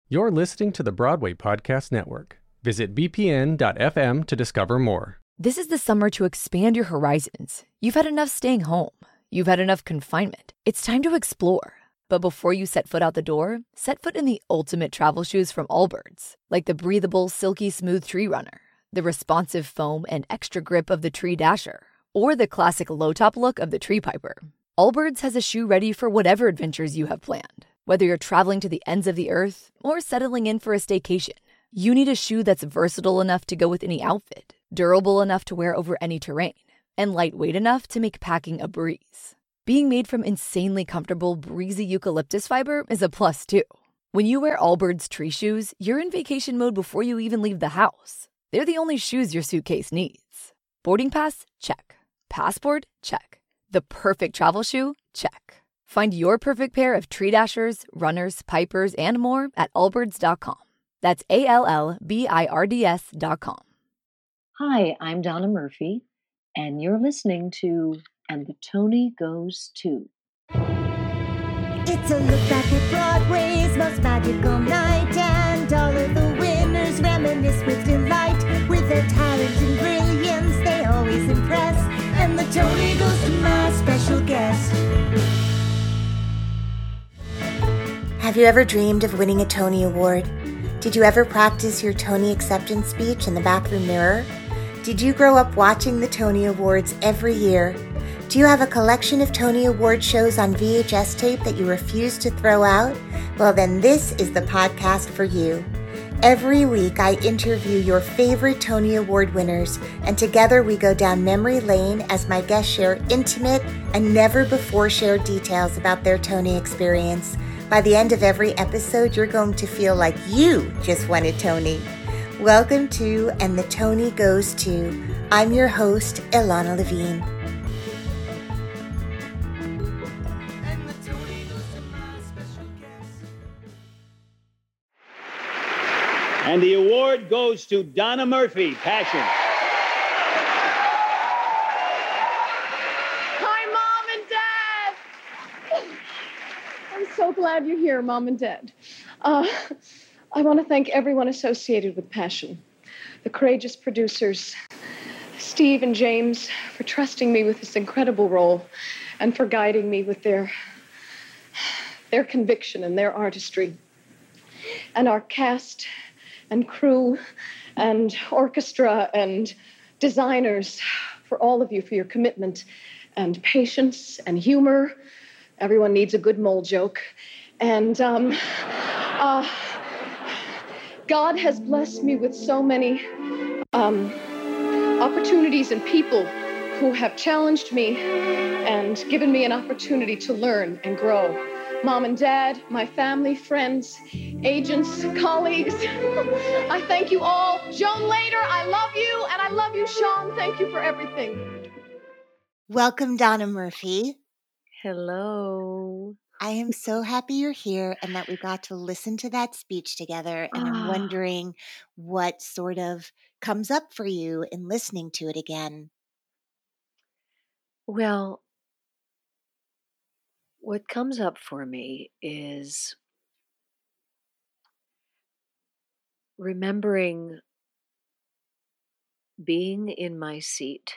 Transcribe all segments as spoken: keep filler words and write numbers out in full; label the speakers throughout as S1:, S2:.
S1: You're listening to the Broadway Podcast Network. Visit b p n dot f m to discover more.
S2: This is the summer to expand your horizons. You've had enough staying home. You've had enough confinement. It's time to explore. But before you set foot out the door, set foot in the ultimate travel shoes from Allbirds, like the breathable, silky smooth Tree Runner, the responsive foam and extra grip of the Tree Dasher, or the classic low-top look of the Tree Piper. Allbirds has a shoe ready for whatever adventures you have planned. Whether you're traveling to the ends of the earth or settling in for a staycation, you need a shoe that's versatile enough to go with any outfit, durable enough to wear over any terrain, and lightweight enough to make packing a breeze. Being made from insanely comfortable, breezy eucalyptus fiber is a plus, too. When you wear Allbirds tree shoes, you're in vacation mode before you even leave the house. They're the only shoes your suitcase needs. Boarding pass? Check. Passport? Check. The perfect travel shoe? Check. Find your perfect pair of Tree Dashers, Runners, Pipers, and more at allbirds dot com. That's A L L B I R D S dot com.
S3: Hi, I'm Donna Murphy, and you're listening to And the Tony Goes To.
S4: It's a look back at Broadway's most magical night, and all of the winners reminisce with delight. With their talent and brilliance, they always impress, and the Tony goes to my special guest. Have you ever dreamed of winning a Tony Award? Did you ever practice your Tony acceptance speech in the bathroom mirror? Did you grow up watching the Tony Awards every year? Do you have a collection of Tony Award shows on V H S tape that you refuse to throw out? Well, then this is the podcast for you. Every week, I interview your favorite Tony Award winners, and together we go down memory lane as my guests share intimate and never-before-shared details about their Tony experience. By the end of every episode, you're going to feel like you just won a Tony. Welcome to And the Tony Goes To. I'm your host, Ilana Levine.
S5: And the award goes to Donna Murphy, Passion.
S6: Hi, Mom and Dad. I'm so glad you're here, Mom and Dad. Uh, I want to thank everyone associated with Passion. The courageous producers, Steve and James, for trusting me with this incredible role and for guiding me with their, their conviction and their artistry. And our cast and crew and orchestra and designers, for all of you, for your commitment and patience and humor. Everyone needs a good mole joke. And um, uh, God has blessed me with so many um, opportunities and people who have challenged me and given me an opportunity to learn and grow. Mom and Dad, my family, friends, agents, colleagues, I thank you all. Joan Lader, I love you, and I love you, Sean. Thank you for everything.
S4: Welcome, Donna Murphy.
S3: Hello.
S4: I am so happy you're here and that we got to listen to that speech together, and I'm
S3: Ah.
S4: wondering what sort of comes up for you in listening to it again.
S3: Well, what comes up for me is remembering being in my seat,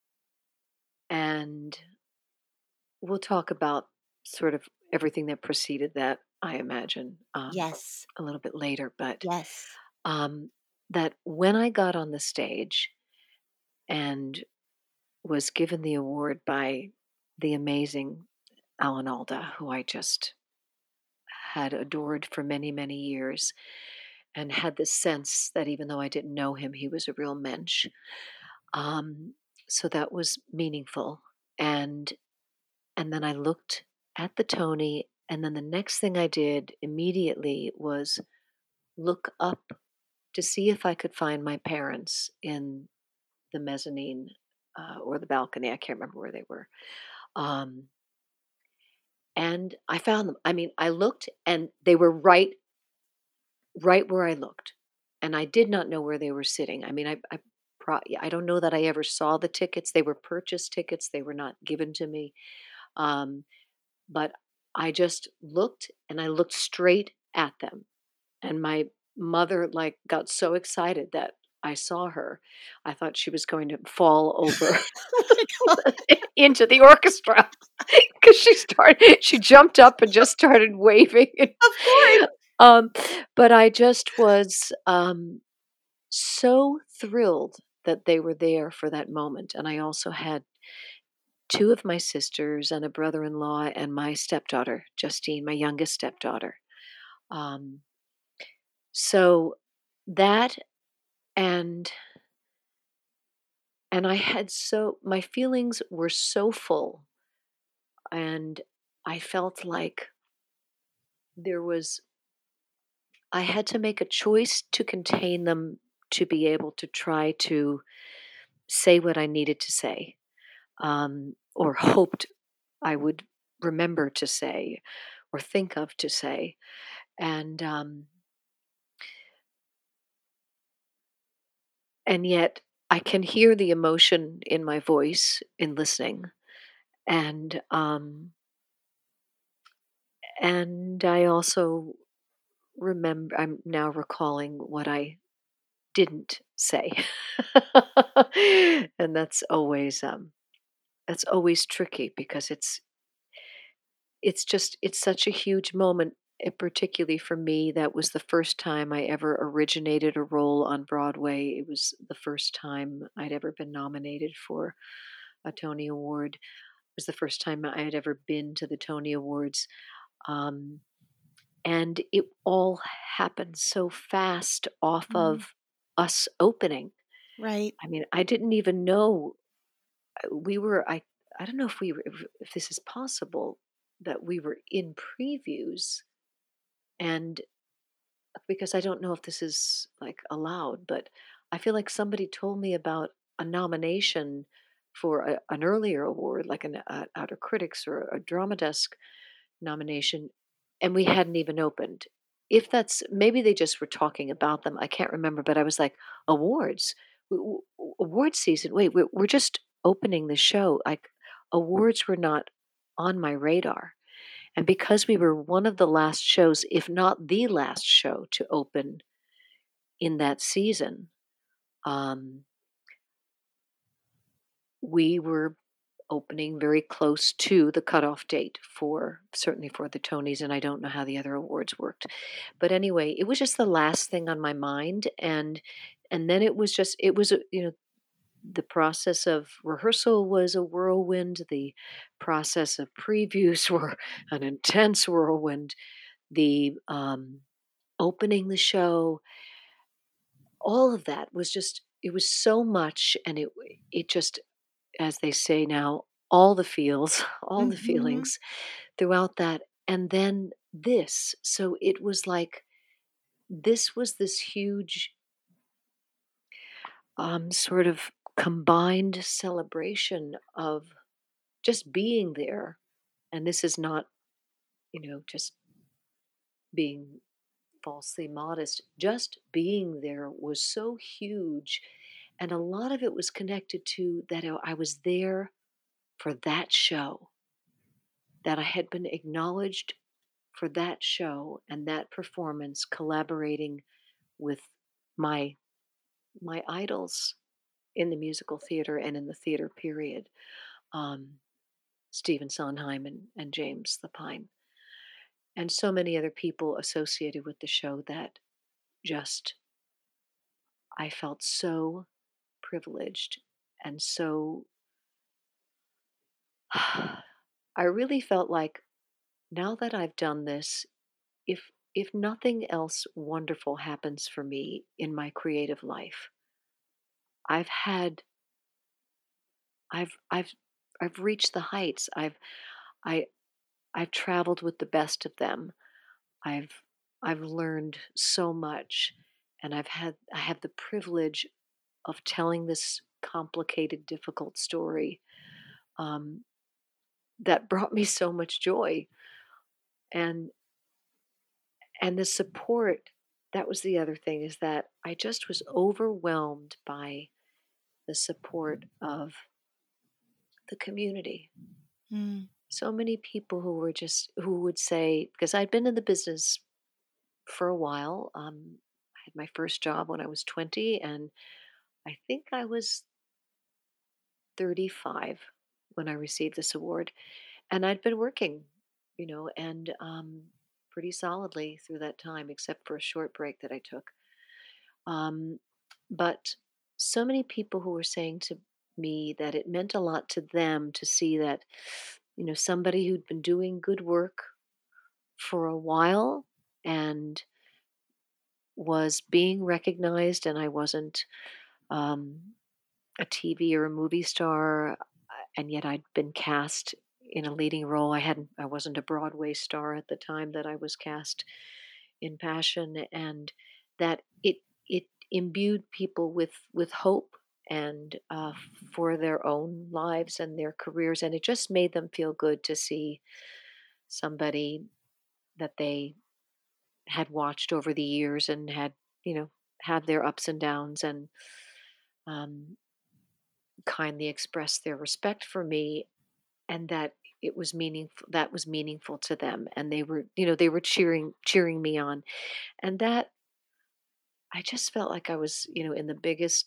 S3: and we'll talk about sort of everything that preceded that, I imagine, um,
S4: Yes,
S3: a little bit later, but
S4: yes.
S3: um, that when I got on the stage and was given the award by the amazing Alan Alda, who I just had adored for many, many years, and had this sense that even though I didn't know him, he was a real mensch. Um, so that was meaningful. And and then I looked at the Tony, and then the next thing I did immediately was look up to see if I could find my parents in the mezzanine uh, or the balcony. I can't remember where they were. Um, and I found them. I mean, I looked, and they were right, right where I looked, and I did not know where they were sitting. I mean, I, I, pro- I don't know that I ever saw the tickets. They were purchased tickets. They were not given to me. Um, but I just looked, and I looked straight at them, and my mother like got so excited that I saw her. I thought she was going to fall over into the orchestra because she started. She jumped up and just started waving.
S4: Of course.
S3: Um, but I just was um, so thrilled that they were there for that moment. And I also had two of my sisters and a brother-in-law and my stepdaughter, Justine, my youngest stepdaughter. Um, so that and and I had so my feelings were so full, and I felt like there was I had to make a choice to contain them to be able to try to say what I needed to say, um, or hoped I would remember to say or think of to say. And um, and yet I can hear the emotion in my voice in listening. And um, and I also remember I'm now recalling what I didn't say. And that's always um that's always tricky because it's it's just it's such a huge moment, eh, particularly for me. That was the first time I ever originated a role on Broadway. It was the first time I'd ever been nominated for a Tony Award. It was the first time I had ever been to the Tony Awards. Um, and it all happened so fast off
S4: Mm,
S3: of us opening.
S4: right.
S3: I mean, I didn't even know uh, we were. I I don't know if we were, if, if this is possible that we were in previews, and because I don't know if this is like allowed, but I feel like somebody told me about a nomination for a, an earlier award, like an uh, Outer Critics or a Drama Desk nomination, and we hadn't even opened. If that's maybe they just were talking about them, I can't remember. But I was like, awards, w- w- award season. Wait, we're, we're just opening the show. Like awards were not on my radar, and because we were one of the last shows, if not the last show to open in that season, um, we were opening very close to the cutoff date for certainly for the Tonys, and I don't know how the other awards worked. But anyway, it was just the last thing on my mind, and and then it was just it was a, you know the process of rehearsal was a whirlwind. The process of previews were an intense whirlwind. The um, opening the show, all of that was just it was so much, and it it just as they say now, all the feels, all the
S4: Hmm.
S3: feelings throughout that. And then this. So it was like this was this huge um, sort of combined celebration of just being there. And this is not, you know, just being falsely modest. Just being there was so huge. And a lot of it was connected to that I I was there for that show, that I had been acknowledged for that show and that performance, collaborating with my my idols in the musical theater and in the theater period, um, Stephen Sondheim and, and James Lapine, and so many other people associated with the show that just I felt so privileged and so I really felt like now that I've done this, if if nothing else wonderful happens for me in my creative life, I've had I've I've I've reached the heights. I've I I've traveled with the best of them. I've I've learned so much, and I've had I have the privilege of telling this complicated, difficult story um, that brought me so much joy, and and the support. That was the other thing, is that I just was overwhelmed by the support of the community.
S4: Mm,
S3: So many people who were just who would say, because I'd been in the business for a while. Um, I had my first job when I was twenty, and I think I was thirty-five when I received this award. And I'd been working, you know, and um, pretty solidly through that time, except for a short break that I took. Um, but so many people who were saying to me that it meant a lot to them to see that, you know, somebody who'd been doing good work for a while and was being recognized, and I wasn't um, a T V or a movie star, uh, and yet I'd been cast in a leading role. I hadn't, I wasn't a Broadway star at the time that I was cast in Passion, and that it it imbued people with with hope and uh, for their own lives and their careers, and it just made them feel good to see somebody that they had watched over the years and had, you know, had their ups and downs, and um, kindly expressed their respect for me, and that it was meaningful, that was meaningful to them, and they were, you know, they were cheering cheering me on, and that I just felt like I was, you know, in the biggest,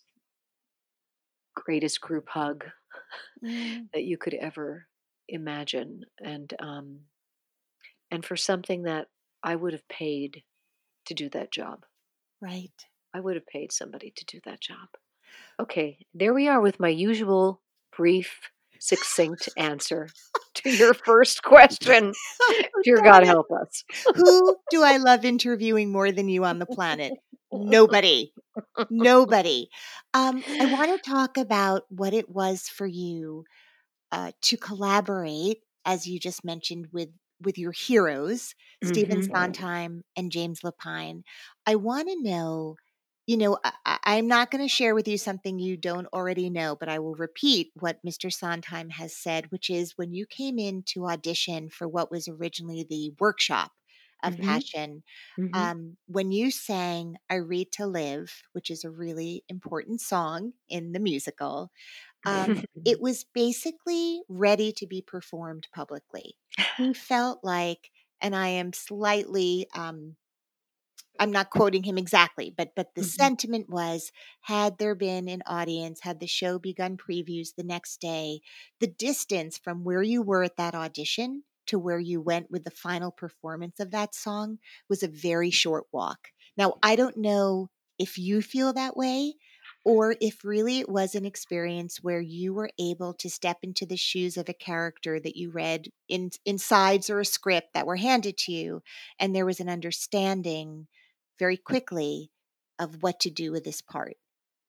S3: greatest group hug
S4: Mm,
S3: that you could ever imagine, and um and for something that I would have paid to do that job.
S4: right.
S3: I would have paid somebody to do that job. Okay, there we are with my usual brief, succinct answer to your first question. Dear God
S4: Darn it.
S3: help us.
S4: Who do I love interviewing more than you on the planet? Nobody. Nobody. Um, I want to talk about what it was for you uh, to collaborate, as you just mentioned, with with your heroes, Stephen
S3: Hmm.
S4: Sondheim and James Lapine. I want to know, you know, I, I- I'm not going to share with you something you don't already know, but I will repeat what mister Sondheim has said, which is when you came in to audition for what was originally the workshop of
S3: Hmm.
S4: Passion,
S3: Hmm.
S4: um, when you sang I Read to Live, which is a really important song in the musical, um, it was basically ready to be performed publicly. He felt like, and I am slightly, um, I'm not quoting him exactly, but but the
S3: Hmm.
S4: sentiment was, had there been an audience, had the show begun previews the next day, the distance from where you were at that audition to where you went with the final performance of that song was a very short walk. Now, I don't know if you feel that way or if really it was an experience where you were able to step into the shoes of a character that you read in in sides or a script that were handed to you, and there was an understanding very quickly of what to do with this part.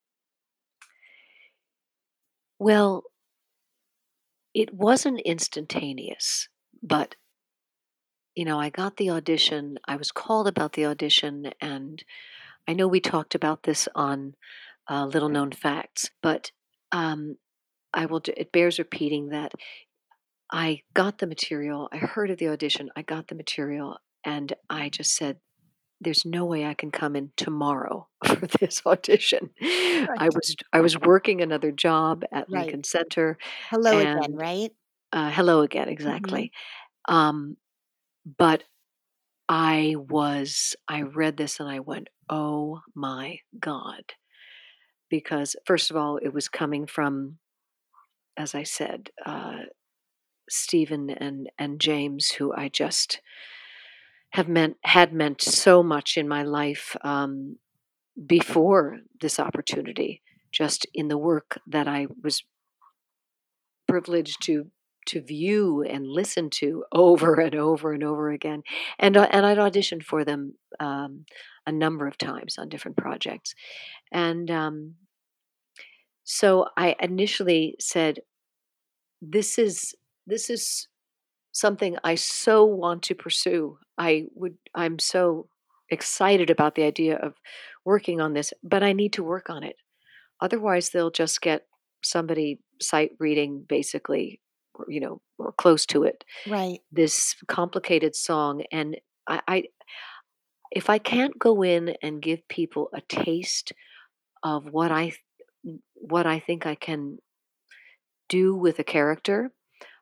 S3: Well, it wasn't instantaneous, but you know, I got the audition. I was called about the audition, and I know we talked about this on uh, Little Known Facts, but um, I will. d- It bears repeating that I got the material. I heard of the audition. I got the material, and I just said, "There's no way I can come in tomorrow for this audition." I
S4: Right.
S3: was I was working another job at
S4: Right.
S3: Lincoln Center,
S4: Hello again,
S3: and
S4: right?
S3: uh, hello again,
S4: Mhm.
S3: exactly. Um, but I was I read this and I went, "Oh my God." Because first of all, it was coming from, as I said, uh, Stephen and and James, who I just have meant had meant so much in my life um, before this opportunity, just in the work that I was privileged to to view and listen to over and over and over again, and uh, and I'd auditioned for them um, a number of times on different projects, and um, so I initially said, "This is this is something I so want to pursue. I would I'm so excited about the idea of working on this, but I need to work on it. Otherwise they'll just get somebody sight reading basically, or, you know, or close to it,
S4: Right.
S3: this complicated song, and I, I if I can't go in and give people a taste of what I what I think I can do with a character,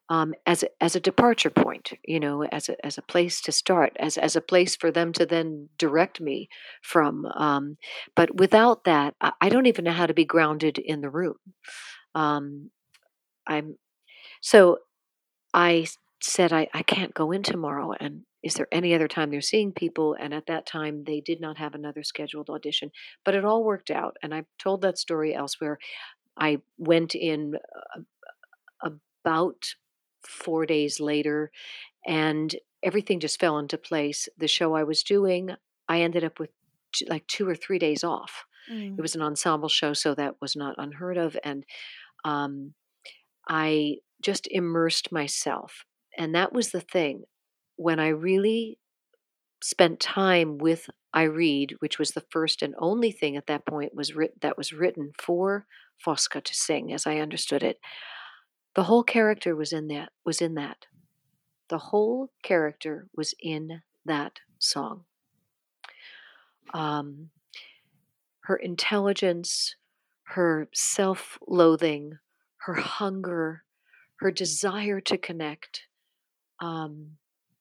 S3: um, as a, as a departure point, you know, as a as a place to start, as as a place for them to then direct me from. Um, but without that, I, I don't even know how to be grounded in the room. Um, I'm so I s- said I, I can't go in tomorrow, and is there any other time they're seeing people? And at that time, they did not have another scheduled audition, but it all worked out. And I've told that story elsewhere. I went in uh, about four days later, and everything just fell into place. The show I was doing, I ended up with t- like two or three days off. It
S4: Mm.
S3: was an ensemble show, so that was not unheard of. And um, I just immersed myself. And that was the thing. When I really spent time with I Read, which was the first and only thing at that point was writ- that was written for Fosca to sing, as I understood it. The whole character was in that. Was in that. The whole character was in that song. Um, her intelligence, her self-loathing, her hunger, her desire to connect, um,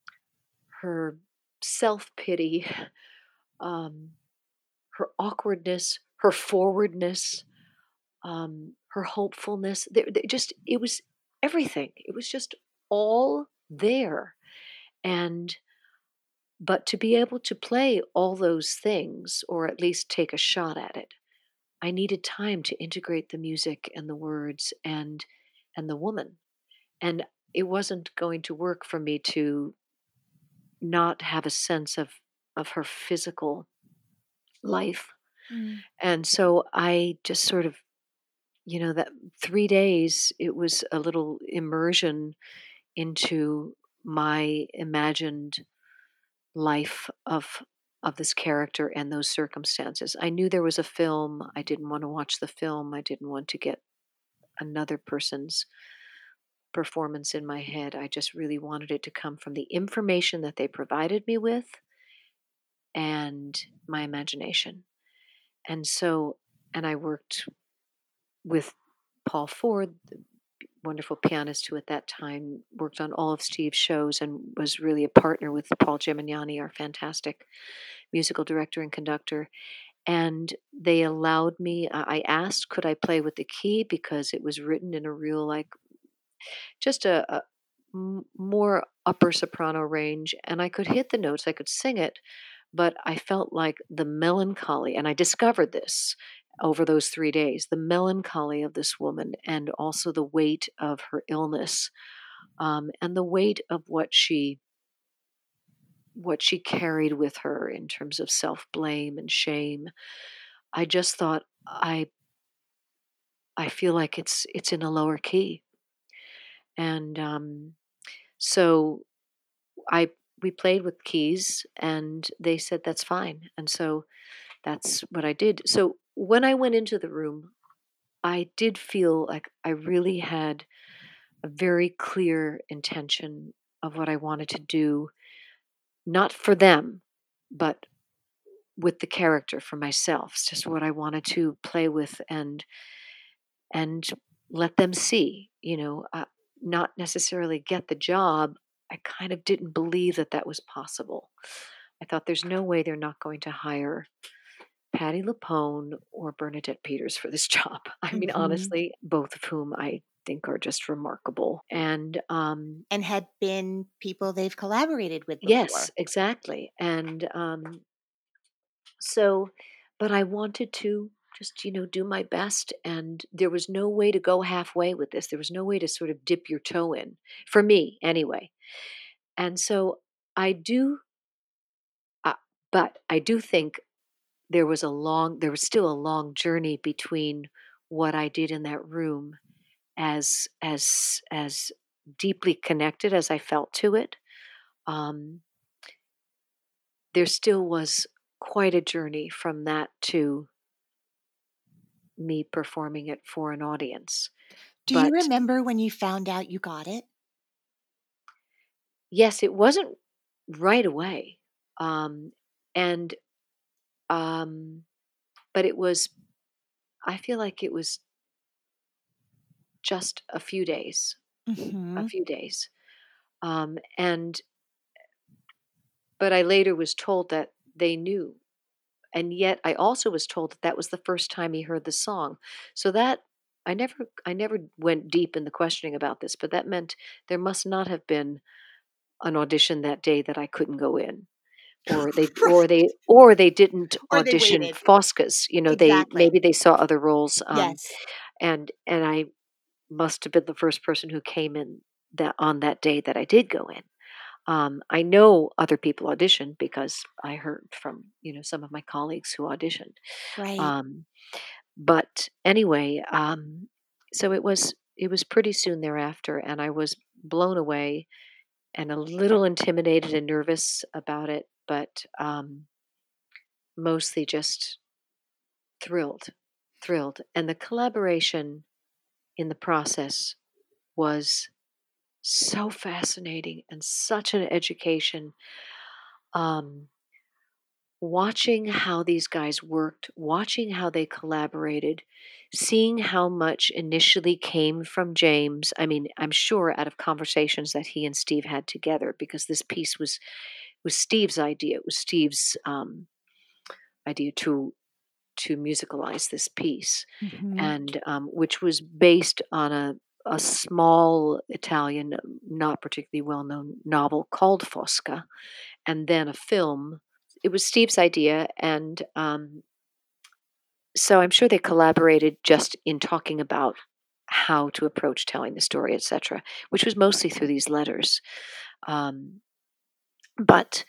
S3: her self-pity, um, her awkwardness, her forwardness, um, her hopefulness. There, there just it was everything. It was just all there. And but to be able to play all those things, or at least take a shot at it, I needed time to integrate the music and the words and and the woman. And it wasn't going to work for me to not have a sense of of her physical life.
S4: Mm.
S3: And so I just sort of, you know, that three days, it was a little immersion into my imagined life of of this character and those circumstances. I knew there was a film. I didn't want to watch the film. I didn't want to get another person's performance in my head. I just really wanted it to come from the information that they provided me with and my imagination. And so, and I worked with Paul Ford, the wonderful pianist who at that time worked on all of Steve's shows and was really a partner with Paul Gemignani, our fantastic musical director and conductor. And they allowed me, I I asked, could I play with the key because it was written in a real, like, just a, a m- more upper soprano range. And I could hit the notes, I could sing it, but I felt like the melancholy, and I discovered this over those three days, the melancholy of this woman, and also the weight of her illness, um, and the weight of what she what she carried with her in terms of self blame and shame. I just thought I I feel like it's it's in a lower key, and um, so I we played with keys, and they said that's fine, and so that's what I did. So when I went into the room, I did feel like I really had a very clear intention of what I wanted to do, not for them, but with the character for myself. It's just what I wanted to play with and and let them see, you know, uh, not necessarily get the job. I kind of didn't believe that that was possible. I thought there's no way they're not going to hire Patty Lapone or Bernadette Peters for this job. I mean,
S4: Hmm.
S3: honestly, both of whom I think are just remarkable. And um,
S4: And had been people they've collaborated with
S3: yes,
S4: before.
S3: exactly. And um, so, but I wanted to just, you know, do my best. And there was no way to go halfway with this. There was no way to sort of dip your toe in, for me anyway. And so I do, uh, but I do think there was a long, there was still a long journey between what I did in that room, as as as deeply connected as I felt to it. Um, there still was quite a journey from that to me performing it for an audience.
S4: Do you
S3: But
S4: remember when you found out you got it?
S3: yes, it wasn't right away. Um, and um, but it was, I feel like it was just a few days. a
S4: Mm-hmm.
S3: few days. Um, and but I later was told that they knew, and yet I also was told that that was the first time he heard the song. So that I never I never went deep in the questioning about this, but that meant there must not have been an audition that day that I couldn't go in. Or they or
S4: Right.
S3: they or they didn't
S4: Or they
S3: audition
S4: waited.
S3: Fosca's, you know, they
S4: Exactly.
S3: maybe they saw other roles, um,
S4: Yes.
S3: and and I must have been the first person who came in that on that day that I did go in. Um, I know other people auditioned because I heard from, you know, some of my colleagues who auditioned.
S4: Right.
S3: Um, but anyway, um, so it was it was pretty soon thereafter, and I was blown away and a little intimidated and nervous about it, but um, mostly just thrilled, thrilled. And the collaboration in the process was so fascinating and such an education. Um, watching how these guys worked, watching how they collaborated, seeing how much initially came from James. I mean, I'm sure out of conversations that he and Steve had together, because this piece was was Steve's idea. It was Steve's um, idea to to musicalize this piece,
S4: Mm-hmm.
S3: and um, which was based on a a small Italian, not particularly well known novel called Fosca, and then a film. It was Steve's idea, and um, so I'm sure they collaborated just in talking about how to approach telling the story, et cetera, which was mostly through these letters. Um, but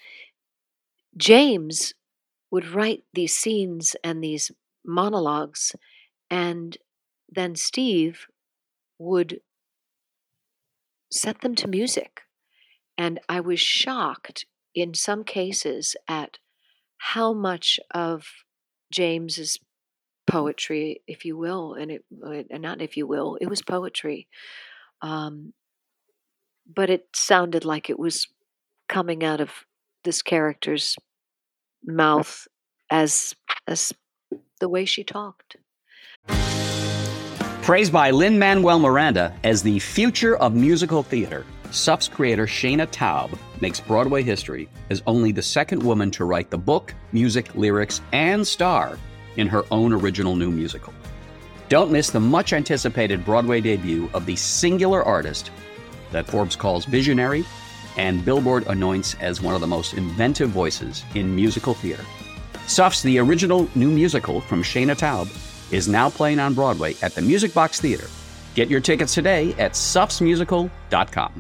S3: James would write these scenes and these monologues, and then Steve would set them to music. And I was shocked in some cases at how much of James's poetry, if you will, and it, and not if you will, it was poetry. Um, but it sounded like it was coming out of this character's mouth as as the way she talked.
S7: Praised by Lin-Manuel Miranda as the future of musical theater, S U F's creator Shana Taub makes Broadway history as only the second woman to write the book, music, lyrics, and star in her own original new musical. Don't miss the much-anticipated Broadway debut of the singular artist that Forbes calls visionary and Billboard anoints as one of the most inventive voices in musical theater. S U F's The Original New Musical from Shana Taub is now playing on Broadway at the Music Box Theater. Get your tickets today at sufs musical dot com.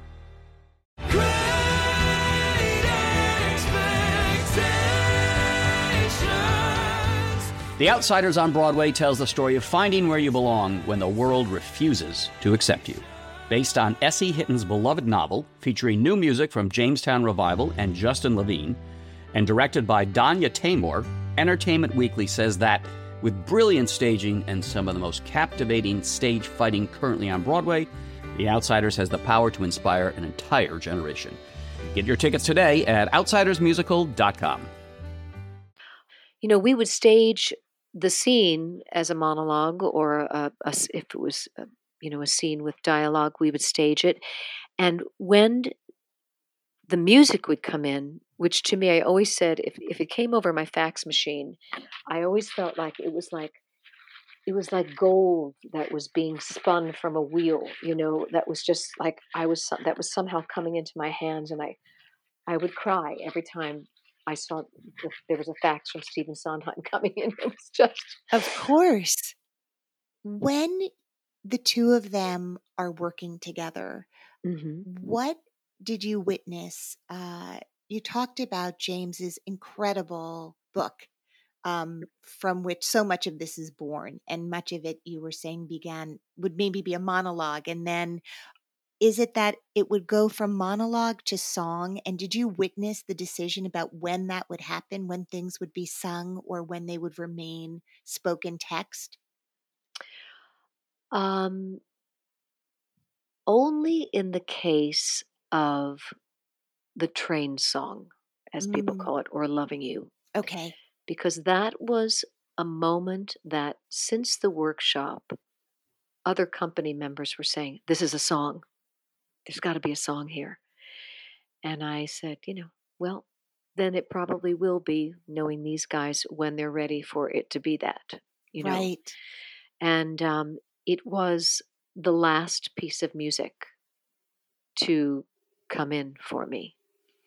S7: The Outsiders on Broadway tells the story of finding where you belong when the world refuses to accept you. Based on S E. Hitton's beloved novel, featuring new music from Jamestown Revival and Justin Levine, and directed by Danya Taymor, Entertainment Weekly says that with brilliant staging and some of the most captivating stage fighting currently on Broadway, The Outsiders has the power to inspire an entire generation. Get your tickets today at outsiders musical dot com.
S3: You know, we would stage the scene as a monologue, or a, a s- if it was, a, you know, a scene with dialogue, we would stage it. And when the music would come in, which to me, I always said, if, if it came over my fax machine, I always felt like it was like, it was like gold that was being spun from a wheel, you know, that was just like, I was, some- that was somehow coming into my hands. And I, I would cry every time I saw the, there was a fax from Stephen Sondheim coming in. It was just,
S4: Of course. When the two of them are working together,
S3: mhm.
S4: what did you witness? Uh, you talked about James's incredible book, um, from which so much of this is born, and much of it you were saying began would maybe be a monologue, and then is it that it would go from monologue to song? And did you witness the decision about when that would happen, when things would be sung or when they would remain spoken text?
S3: Um, only in the case of the train song, as people
S4: Mm,
S3: call it, or Loving You,
S4: okay.
S3: because that was a moment that since the workshop, other company members were saying, this is a song. There's got to be a song here. And I said, you know, well, then it probably will be, knowing these guys, when they're ready for it to be that, you know.
S4: Right.
S3: And um, it was the last piece of music to come in for me.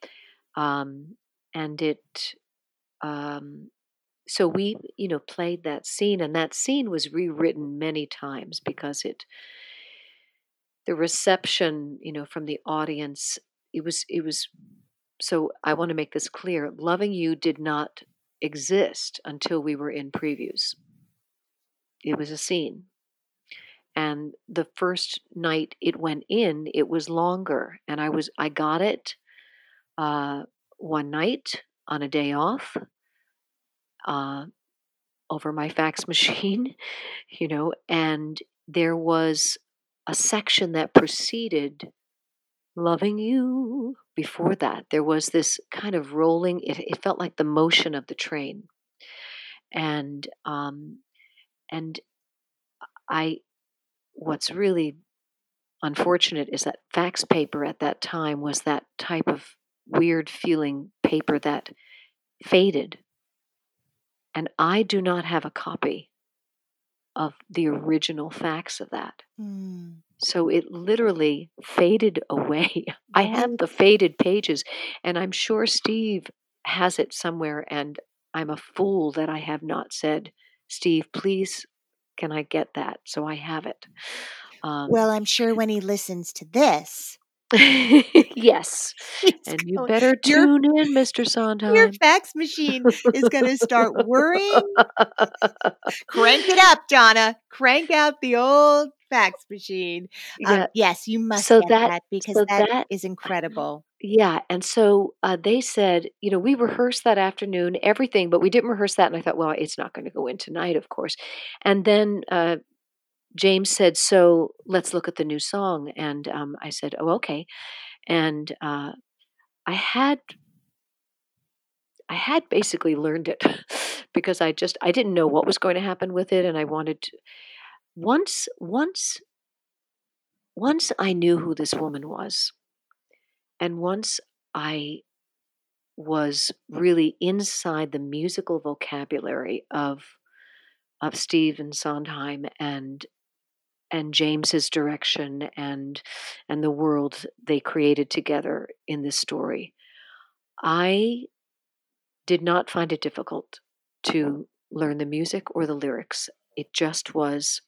S3: Um, and it, um, so we, you know, played that scene, and that scene was rewritten many times because it, the reception, you know, from the audience, it was, it was, so I want to make this clear. Loving You did not exist until we were in previews. It was a scene. And the first night it went in, it was longer. And I was, I got it uh, one night on a day off uh, over my fax machine, you know, and there was a section that preceded Loving You. Before that, there was this kind of rolling, it, it felt like the motion of the train. And, um, and I, what's really unfortunate is that fax paper at that time was that type of weird feeling paper that faded. And I do not have a copy of the original fax of that.
S4: Mm.
S3: So it literally faded away. I have
S4: Right.
S3: the faded pages, and I'm sure Steve has it somewhere, and I'm a fool that I have not said, Steve, please, can I get that? So I have it. Um,
S4: Well, I'm sure when he listens to this,
S3: yes.
S4: he's
S3: And you
S4: going,
S3: better
S4: your
S3: tune in, Mister
S4: your
S3: Sondheim.
S4: fax machine is going to start whirring. Crank it up, Donna. Crank out the old fax machine. Um,
S3: Yeah.
S4: yes, you must
S3: So
S4: get
S3: that,
S4: that because
S3: so
S4: that
S3: that,
S4: is incredible.
S3: yeah. And so uh, they said, you know, we rehearsed that afternoon, everything, but we didn't rehearse that. And I thought, well, it's not going to go in tonight, of course. And then uh, James said, so let's look at the new song. And um, I said, oh, okay. And uh, I had, I had basically learned it because I just, I didn't know what was going to happen with it. And I wanted to, once, once, once I knew who this woman was, and once I was really inside the musical vocabulary of of Stephen Sondheim and and James's direction and and the world they created together in this story, I did not find it difficult to learn the music or the lyrics. It just was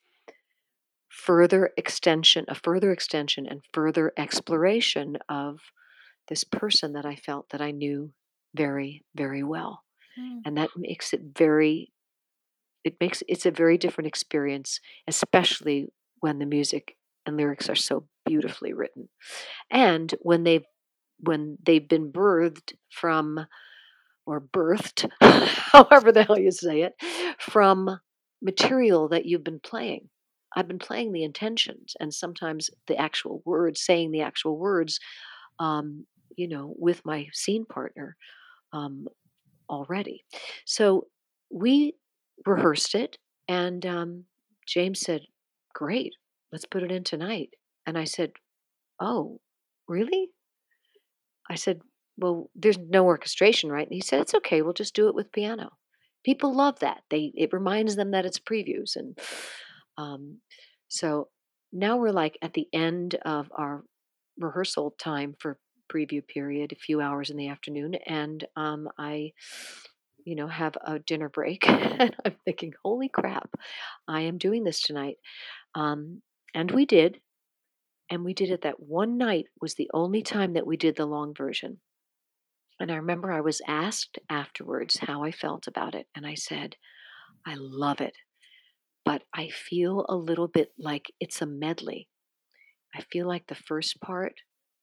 S3: further extension, a further extension and further exploration of this person that I felt that I knew very, very well.
S4: Mm.
S3: And that makes it very, it makes, it's a very different experience, especially when the music and lyrics are so beautifully written. And when they've, when they've been birthed from, or birthed, however the hell you say it, from material that you've been playing. I've been playing the intentions and sometimes the actual words, saying the actual words, um, you know, with my scene partner um, already. So we rehearsed it, and um, James said, great, let's put it in tonight. And I said, oh, really? I said, well, there's no orchestration, right? And he said, it's okay, we'll just do it with piano. People love that. They it reminds them that it's previews. And um, so now we're like at the end of our rehearsal time for preview period, a few hours in the afternoon, and um, I, you know, have a dinner break, and I'm thinking, holy crap, I am doing this tonight. Um, and we did, and we did it that one night was the only time that we did the long version. And I remember I was asked afterwards how I felt about it, and I said, I love it, but I feel a little bit like it's a medley. I feel like the first part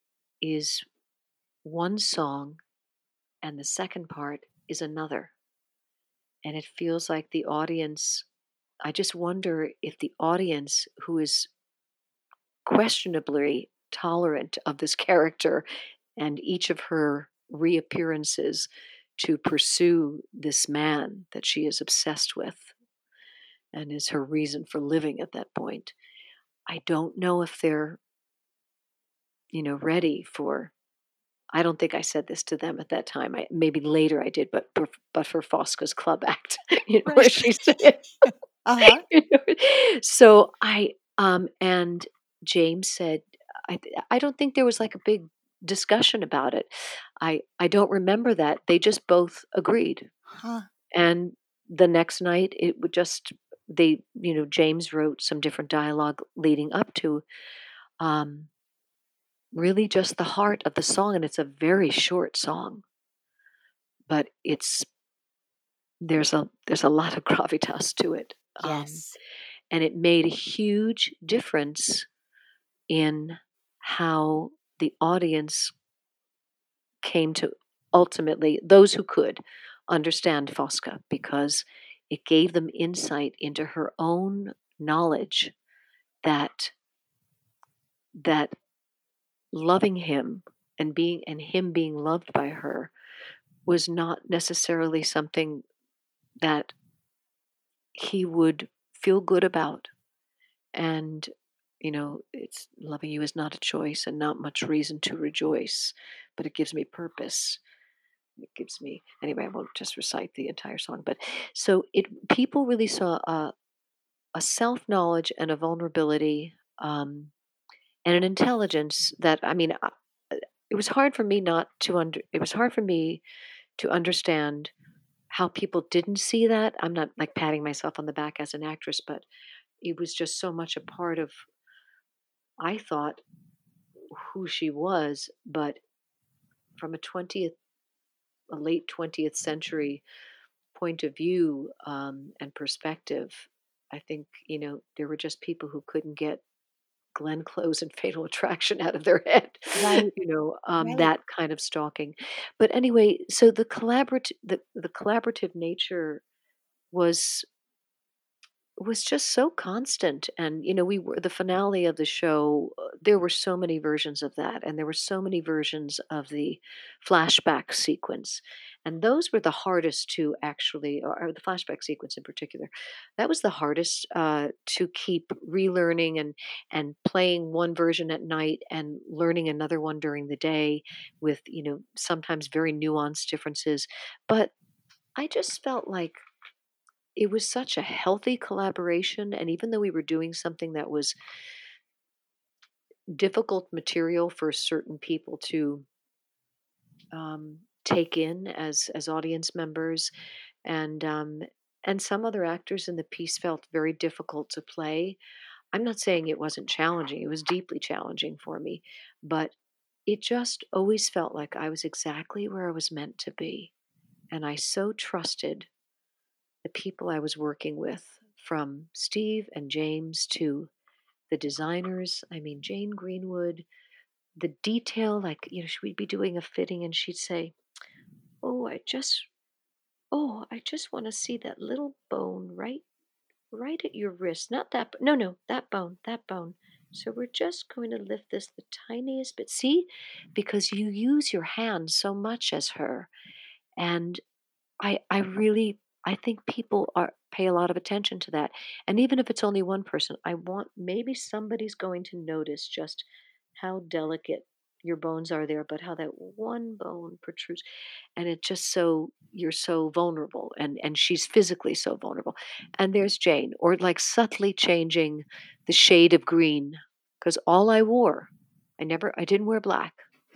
S3: is one song and the second part is another. And it feels like the audience, I just wonder if the audience, who is questionably tolerant of this character and each of her reappearances to pursue this man that she is obsessed with and is her reason for living at that point, I don't know if they're, you know, ready for. I don't think I said this to them at that time. I, maybe later I did, but for, but for Fosca's club act, you know, where
S4: Right.
S3: she said,
S4: Uh-huh.
S3: you know. So I um and James said, I I don't think there was like a big discussion about it. I I don't remember that. They just both agreed.
S4: Huh.
S3: And the next night it would just they you know James wrote some different dialogue leading up to um really just the heart of the song, and it's a very short song, but it's there's a there's a lot of gravitas to it. Um
S4: Yes.
S3: and it made a huge difference in how the audience came to ultimately, those who could understand Fosca, because it gave them insight into her own knowledge that that loving him and being and him being loved by her was not necessarily something that he would feel good about. And you know, it's loving you is not a choice and not much reason to rejoice, but it gives me purpose. It gives me anyway. I won't just recite the entire song, but so it people really saw a, a self knowledge and a vulnerability, um, and an intelligence that I mean, uh, it was hard for me not to under. It was hard for me to understand how people didn't see that. I'm not like patting myself on the back as an actress, but it was just so much a part of, I thought, who she was. But from a twentieth, a late twentieth century point of view, um, and perspective, I think, you know, there were just people who couldn't get Glenn Close and Fatal Attraction out of their head,
S4: Right.
S3: you know, um,
S4: Right.
S3: that kind of stalking. But anyway, so the collaborative, the, the collaborative nature was was just so constant. And you know, we were the finale of the show, uh, there were so many versions of that, and there were so many versions of the flashback sequence, and those were the hardest to actually, or, or the flashback sequence in particular, that was the hardest, uh, to keep relearning and and playing one version at night and learning another one during the day, with you know sometimes very nuanced differences. But I just felt like it was such a healthy collaboration. And even though we were doing something that was difficult material for certain people to, um, take in as as audience members, and um, and some other actors in the piece felt very difficult to play. I'm not saying it wasn't challenging; it was deeply challenging for me, but it just always felt like I was exactly where I was meant to be, and I so trusted the people I was working with, from Steve and James to the designers. I mean, Jane Greenwood, the detail, like, you know, we'd be doing a fitting and she'd say, Oh, I just, oh, I just want to see that little bone right, right at your wrist. Not that, no, no, that bone, that bone. So we're just going to lift this the tiniest bit. See, because you use your hand so much as her. And I I really I think people are pay a lot of attention to that. And even if it's only one person, I want maybe somebody's going to notice just how delicate your bones are there, but how that one bone protrudes, and it just so you're so vulnerable, and and she's physically so vulnerable. And there's Jane, or like subtly changing the shade of green, because all I wore, I never I didn't wear black.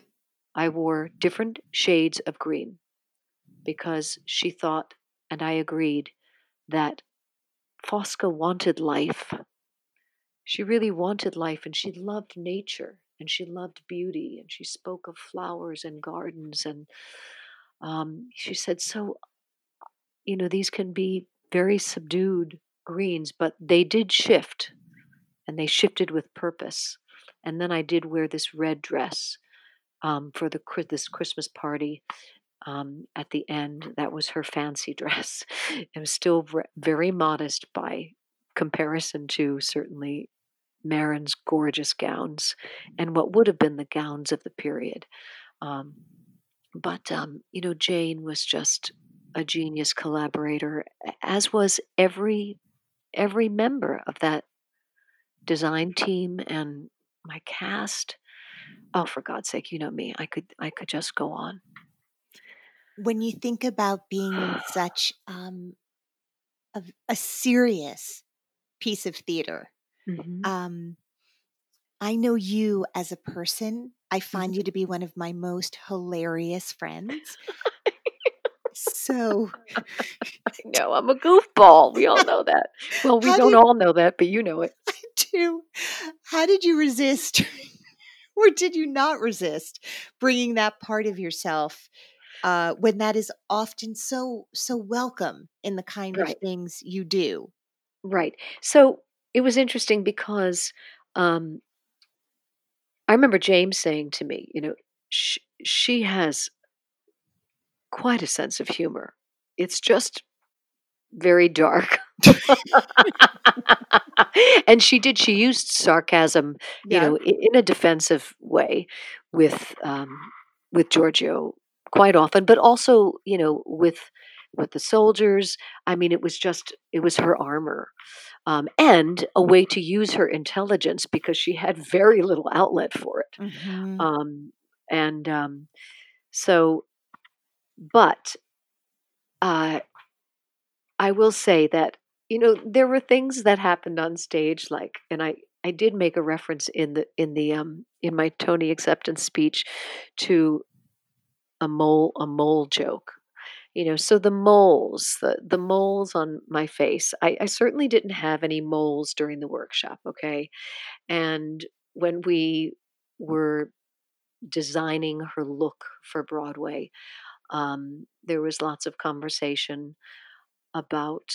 S3: I wore different shades of green, because she thought, and I agreed, that Fosca wanted life. She really wanted life, and she loved nature, and she loved beauty, and she spoke of flowers and gardens. And um, she said, So, you know, these can be very subdued greens, but they did shift, and they shifted with purpose. And then I did wear this red dress, um, for the Chri- this Christmas party, um, at the end. That was her fancy dress. It was still ver- very modest by comparison to certainly Marin's gorgeous gowns and what would have been the gowns of the period. Um, but, um, you know, Jane was just a genius collaborator, as was every every member of that design team and my cast. Oh, for God's sake, you know me. I could I could just go on.
S4: When you think about being in such um, a, a serious piece of theater,
S3: Mm-hmm.
S4: um, I know you as a person. I find
S3: Mm-hmm.
S4: you to be one of my most hilarious friends. So,
S3: No, I'm a goofball. We all know that. Well, we
S4: how
S3: don't
S4: did
S3: all know that, but you know it.
S4: I do? How did you resist, or did you not resist bringing that part of yourself uh, when that is often so so welcome in the kind of
S3: Right,
S4: things you do?
S3: right. So it was interesting because um, I remember James saying to me, you know, sh- she has quite a sense of humor. It's just very dark. And she did. She used sarcasm, you
S4: Yeah.
S3: know, in, in a defensive way with um, with Giorgio quite often, but also, you know, with with the soldiers. I mean, it was just it was her armor, um, and a way to use her intelligence because she had very little outlet for it.
S4: Hmm.
S3: Um, and um, so, but uh, I will say that, you know, there were things that happened on stage, like, and I I did make a reference in the in the um in my Tony acceptance speech to a mole a mole joke. You know, so the moles, the the moles on my face. I, I certainly didn't have any moles during the workshop, okay? And when we were designing her look for Broadway, um, there was lots of conversation about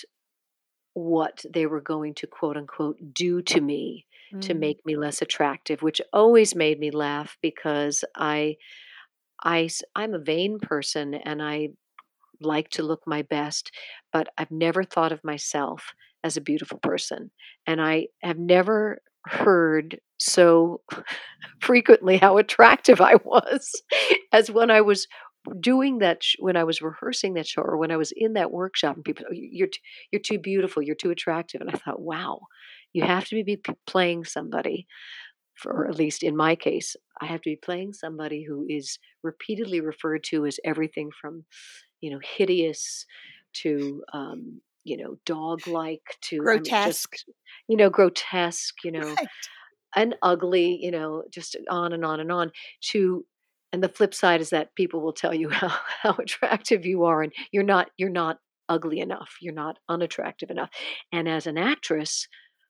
S3: what they were going to quote unquote do to me to
S4: Mm.
S3: make me less attractive, which always made me laugh because I I s- I'm a vain person and I like to look my best, but I've never thought of myself as a beautiful person. And I have never heard so frequently how attractive I was as when I was doing that sh- when I was rehearsing that show or when I was in that workshop and people, "Oh, you- you're t- you're too beautiful, you're too attractive," and I thought, wow, you have to be p- playing somebody, for, or at least in my case, I have to be playing somebody who is repeatedly referred to as everything from, you know, hideous to, um, you know, dog-like to, I mean, just,
S4: Grotesque.
S3: you know, grotesque, you know,
S4: Right.
S3: and ugly, you know, just on and on and on to, and the flip side is that people will tell you how, how attractive you are and you're not you're not ugly enough. You're not unattractive enough. And as an actress,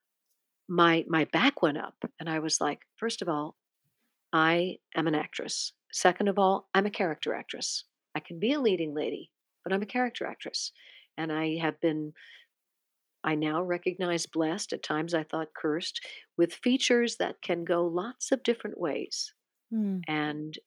S3: my my back went up and I was like, first of all, I am an actress. Second of all, I'm a character actress. I can be a leading lady, but I'm a character actress. And I have been I now recognize blessed, at times I thought cursed, with features that can go lots of different ways.
S4: Mm.
S3: And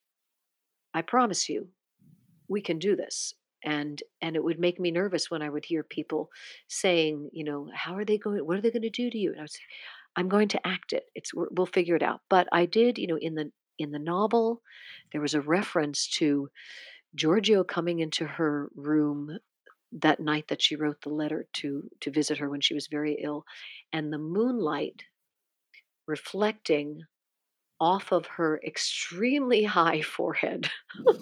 S3: I promise you, we can do this. And and it would make me nervous when I would hear people saying, you know, how are they going? What are they going to do to you? And I would say, I'm going to act it. It's we're- we'll figure it out. But I did, you know, in the in the novel, there was a reference to Giorgio coming into her room that night that she wrote the letter to to visit her when she was very ill, and the moonlight reflecting off of her extremely high forehead.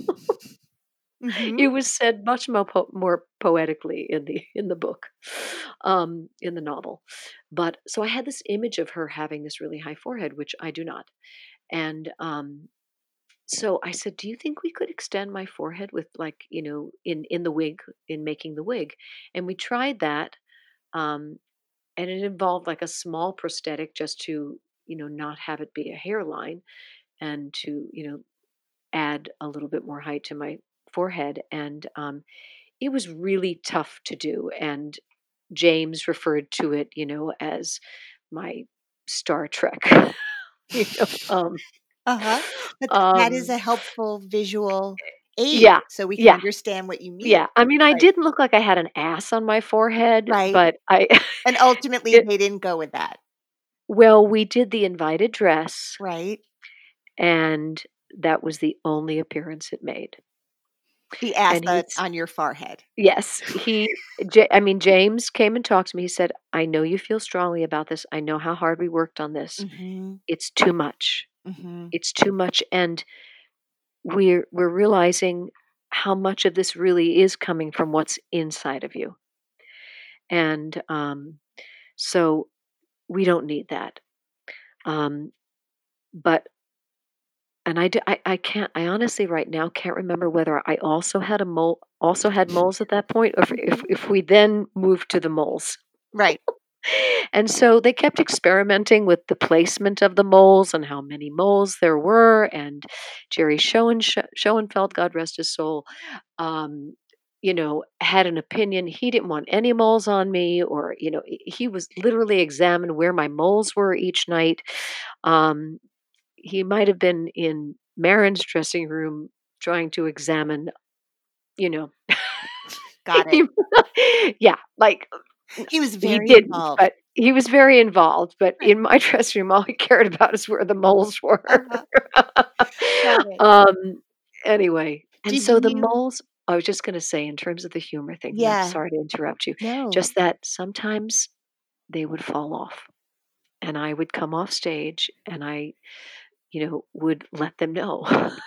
S4: Hmm.
S3: It was said much more, po- more poetically in the in the book, um, in the novel. But so I had this image of her having this really high forehead, which I do not. And um, so I said, "Do you think we could extend my forehead with, like, you know, in in the wig, in making the wig?" And we tried that, um, and it involved like a small prosthetic just to, you know, not have it be a hairline and to, you know, add a little bit more height to my forehead. And um, it was really tough to do. And James referred to it, you know, as my Star Trek. you know, um,
S4: Uh-huh. But th- that is
S3: um,
S4: a helpful visual aid
S3: yeah,
S4: so we can
S3: yeah,
S4: understand what you mean.
S3: yeah. I mean, I
S4: Right.
S3: didn't look like I had an ass on my forehead,
S4: Right.
S3: but I,
S4: And ultimately
S3: it,
S4: they didn't go with that.
S3: well, we did the invited dress,
S4: Right.
S3: and that was the only appearance it made.
S4: He asked
S3: And
S4: that
S3: he's
S4: on your forehead.
S3: yes, he J I mean, James came and talked to me. He said, "I know you feel strongly about this. I know how hard we worked on this.
S4: Mhm.
S3: It's too much.
S4: Mhm.
S3: It's too much, and we're we're realizing how much of this really is coming from what's inside of you. And um, so we don't need that." Um, but and I, d- I I can't I honestly right now can't remember whether I also had a mole also had moles at that point, or if if, if we then moved to the moles.
S4: Right.
S3: And so they kept experimenting with the placement of the moles and how many moles there were. And Jerry Schoen, Schoenfeld, God rest his soul, um, you know, had an opinion. He didn't want any moles on me, or, you know, he was literally examined where my moles were each night. Um, he might have been in Marin's dressing room trying to examine, you know,
S4: Got it.
S3: yeah, like
S4: He was
S3: he
S4: very
S3: didn't,
S4: involved.
S3: but he was very involved. But
S4: Right.
S3: in my dressing room, all he cared about is where the moles were.
S4: Uh-huh. Got it.
S3: um. Anyway, and
S4: Did
S3: so the
S4: you
S3: moles. I was just going to say, in terms of the humor thing. Not
S4: Yeah.
S3: sorry to interrupt you.
S4: No.
S3: Just that sometimes they would fall off, and I would come off stage, and I, you know, would let them know.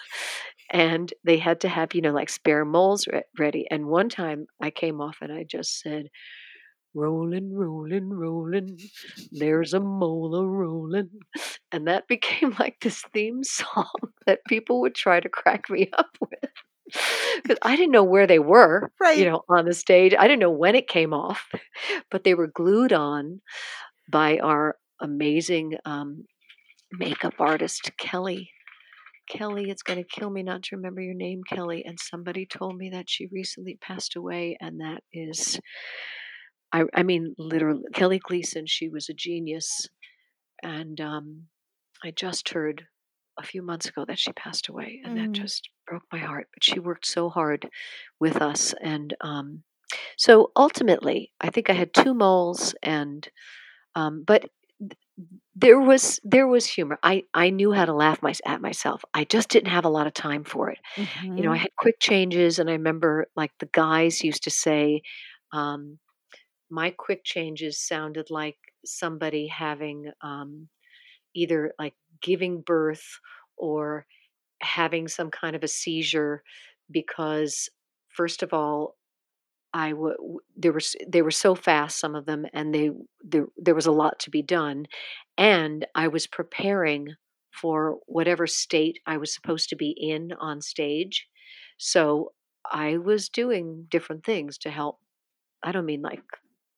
S3: And they had to have, you know, like spare moles re- ready. And one time I came off and I just said, "Rolling, rolling, rolling, there's a mole a rolling." And that became like this theme song that people would try to crack me up with. Because I didn't know where they were, you
S4: Right.
S3: know, on the stage. I didn't know when it came off, but they were glued on by our amazing um, makeup artist, Kelly. Kelly, it's going to kill me not to remember your name, Kelly. And somebody told me that she recently passed away, and that is, I, I mean, literally, Kelly Gleason. She was a genius, and um, I just heard a few months ago that she passed away, and that
S4: Mm.
S3: just broke my heart. But she worked so hard with us, and um, so ultimately, I think I had two moles, and um, but there was there was humor. I I knew how to laugh my, at myself. I just didn't have a lot of time for it. You know, I
S4: Mhm.
S3: had quick changes, and I remember like the guys used to say, um, my quick changes sounded like somebody having um, either like giving birth or having some kind of a seizure, because first of all, I w- w- there was they were so fast, some of them, and they there there was a lot to be done, and I was preparing for whatever state I was supposed to be in on stage. So I was doing different things to help. I don't mean like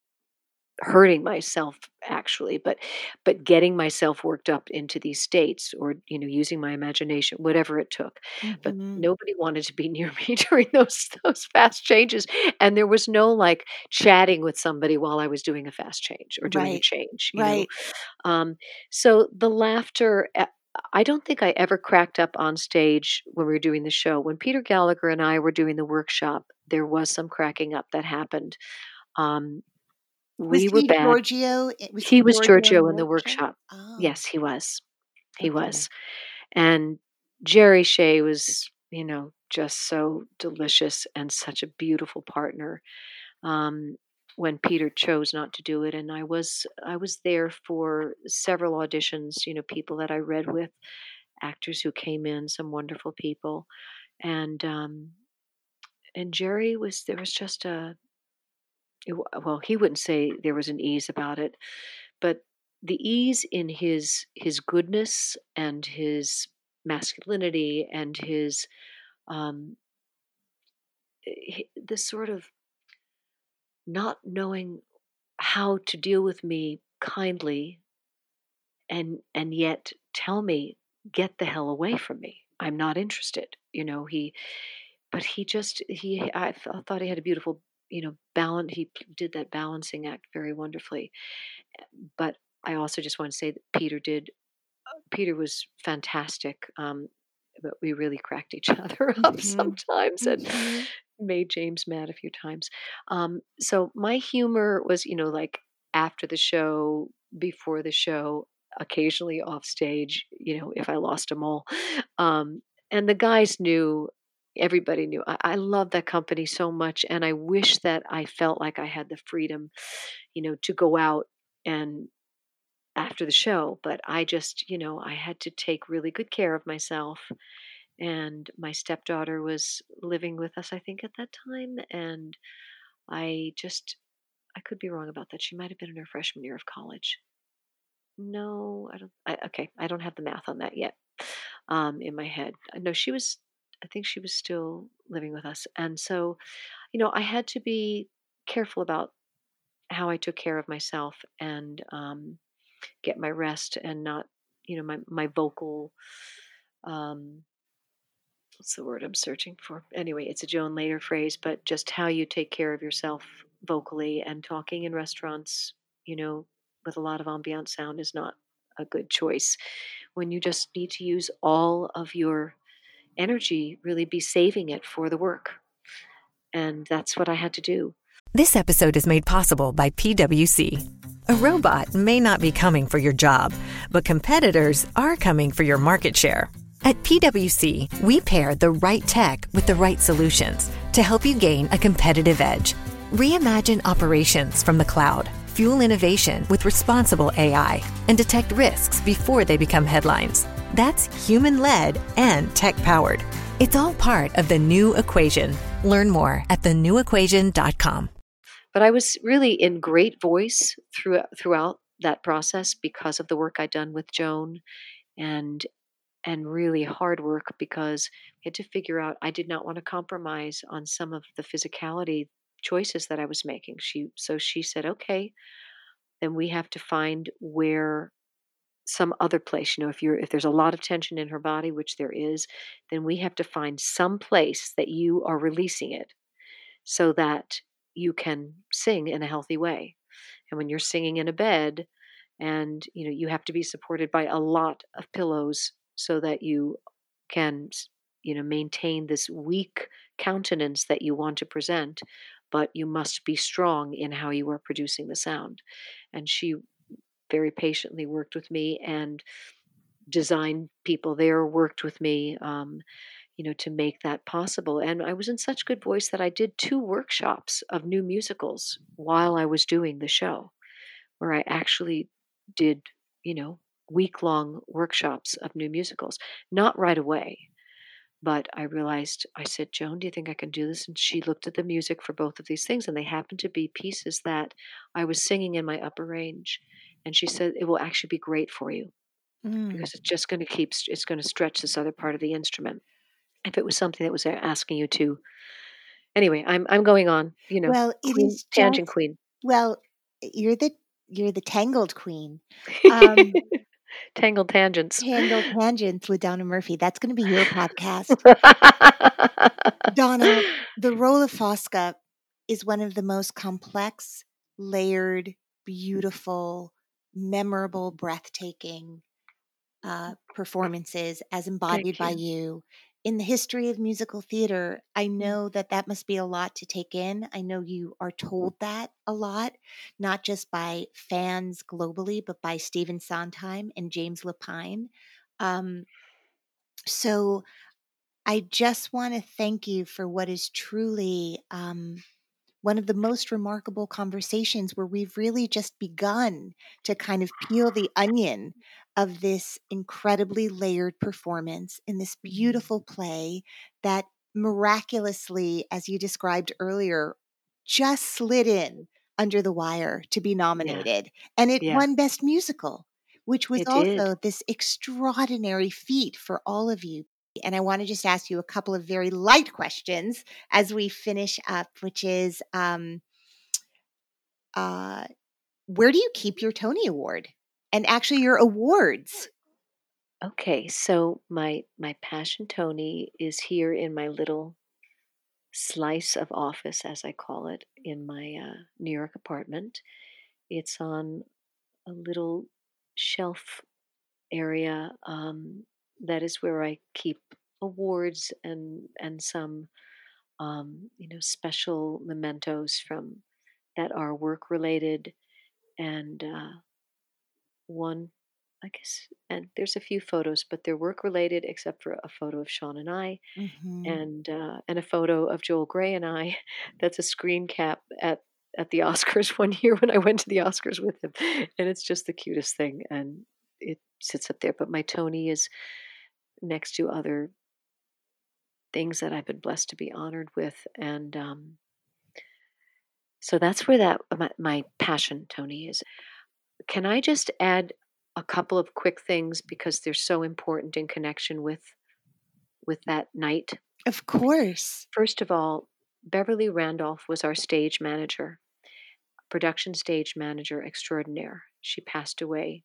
S3: hurting myself actually, but but getting myself worked up into these states, or you know, using my imagination, whatever it took. But
S4: Mhm.
S3: nobody wanted to be near me during those those fast changes, and there was no like chatting with somebody while I was doing a fast change or doing a
S4: Right.
S3: change, you know.
S4: Right.
S3: um so the laughter, uh, I don't think I ever cracked up on stage when we were doing the show. When Peter Gallagher and I were doing the workshop, there was some cracking up that happened. um
S4: Was
S3: we were
S4: he
S3: bad.
S4: Giorgio? I Was he
S3: He was
S4: Giorgio in the
S3: Giorgio in the
S4: workshop?
S3: workshop.
S4: Oh,
S3: Yes, he was. He
S4: okay.
S3: was. And Jerry Shea was, you know, just so delicious and such a beautiful partner. Um, when Peter chose not to do it, and I was I was there for several auditions, you know, people that I read with, actors who came in, some wonderful people. And um and Jerry was there was just a it w- well, he wouldn't say there was an ease about it, but the ease in his his goodness and his masculinity and his um h- this sort of not knowing how to deal with me kindly, and and yet tell me, get the hell away from me, I'm not interested, you know. He but he just he I, th- I thought he had a beautiful, you know, balance. He p- did that balancing act very wonderfully. But I also just want to say that peter did Peter was fantastic. Um, but we really cracked each other up
S4: Mhm.
S3: sometimes, and
S4: Mhm.
S3: made James mad a few times. Um, so my humor was, you know, like after the show, before the show, occasionally off stage, you know, if I lost a mole. Um, and the guys knew, everybody knew. I, I love that company so much, and I wish that I felt like I had the freedom, you know, to go out and after the show. But I just, you know, I had to take really good care of myself. And my stepdaughter was living with us, I think, at that time. And I just, I could be wrong about that. She might have been in her freshman year of college. No, I don't. I, okay, I don't have the math on that yet um, in my head. No, she was. I think she was still living with us, and so you know, I had to be careful about how I took care of myself and um, get my rest and not, you know, my my vocal. Um, what's the word I'm searching for? Anyway, it's a Joan Later phrase, but just how you take care of yourself vocally and talking in restaurants, you know, with a lot of ambient sound is not a good choice. When you just need to use all of your energy, really be saving it for the work. And that's what I had to do.
S8: This episode is made possible by P W C. A robot may not be coming for your job, but competitors are coming for your market share. At P W C, we pair the right tech with the right solutions to help you gain a competitive edge. Reimagine operations from the cloud, fuel innovation with responsible A I, and detect risks before they become headlines. That's human-led and tech-powered. It's all part of The New Equation. Learn more at the new equation dot com.
S3: But I was really in great voice through, throughout that process because of the work I'd done with Joan and and really hard work because we had to figure out I did not want to compromise on some of the physicality choices that I was making. She so she said, okay, then we have to find where some other place, you know, if you're if there's a lot of tension in her body, which there is, then we have to find some place that you are releasing it so that you can sing in a healthy way. And when you're singing in a bed and you know you have to be supported by a lot of pillows so that you can you know maintain this weak countenance that you want to present, but you must be strong in how you are producing the sound. And she very patiently worked with me, and design people there worked with me um, you know to make that possible. And I was in such good voice that I did two workshops of new musicals while I was doing the show, where I actually did, you know, week long workshops of new musicals. Not right away, but I realized, I said, Joan, do you think I can do this? And she looked at the music for both of these things, and they happened to be pieces that I was singing in my upper range. And she said, it will actually be great for you
S4: Mm.
S3: because it's just going to keep, it's going to stretch this other part of the instrument. If it was something that was asking you to, anyway, I'm I'm going on, you know,
S4: Well, it
S3: queen,
S4: is
S3: tangent
S4: just
S3: queen.
S4: well, you're the you're the tangled queen. Um,
S3: Tangled tangents.
S4: Tangled Tangents with Donna Murphy. That's going to be your podcast. Donna, the role of Fosca is one of the most complex, layered, beautiful, memorable, breathtaking uh, performances as embodied by
S3: you.
S4: you in the history of musical theater. I know that that must be a lot to take in. I know you are told that a lot, not just by fans globally, but by Stephen Sondheim and James Lapine. Um, so I just want to thank you for what is truly um, one of the most remarkable conversations where we've really just begun to kind of peel the onion of this incredibly layered performance in this beautiful play that miraculously, as you described earlier, just slid in under the wire to be nominated. Yeah. And it
S3: Yeah.
S4: won Best Musical, which was
S3: It
S4: also
S3: did.
S4: this extraordinary feat for all of you. And I want to just ask you a couple of very light questions as we finish up, which is, um, uh, where do you keep your Tony Award and actually your awards?
S3: Okay, so my my passion Tony is here in my little slice of office, as I call it, in my uh, New York apartment. It's on a little shelf area um, that is where I keep awards and and some um, you know special mementos from that are work related. And uh, one I guess, and there's a few photos, but they're work related, except for a photo of Sean and I,
S4: Mm-hmm.
S3: and uh, and a photo of Joel Grey and I. That's a screen cap at at the Oscars one year when I went to the Oscars with him, and it's just the cutest thing, and it sits up there. But my Tony is next to other things that I've been blessed to be honored with, and um, so that's where that my, my passion, Tony, is. Can I just add a couple of quick things because they're so important in connection with with that night?
S4: Of course.
S3: First of all, Beverly Randolph was our stage manager, production stage manager extraordinaire. She passed away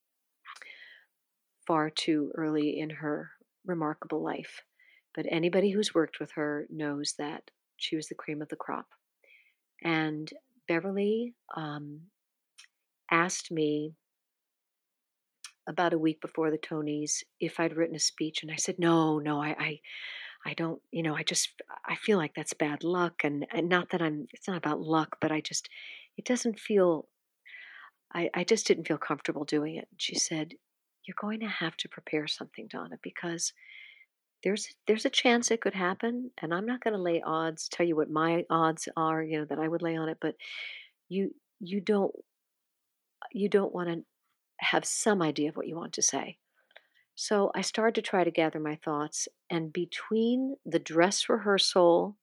S3: far too early in her remarkable life. But anybody who's worked with her knows that she was the cream of the crop. And Beverly um, asked me about a week before the Tonys if I'd written a speech, and I said, no, no, I, I, I don't, you know, I just, I feel like that's bad luck, and, and not that I'm, it's not about luck, but I just, it doesn't feel, I, I just didn't feel comfortable doing it. She said, you're going to have to prepare something, Donna, because there's, there's a chance it could happen, and I'm not going to lay odds, tell you what my odds are, you know, that I would lay on it, but you, you don't, you don't want to have some idea of what you want to say. So I started to try to gather my thoughts, and between the dress rehearsal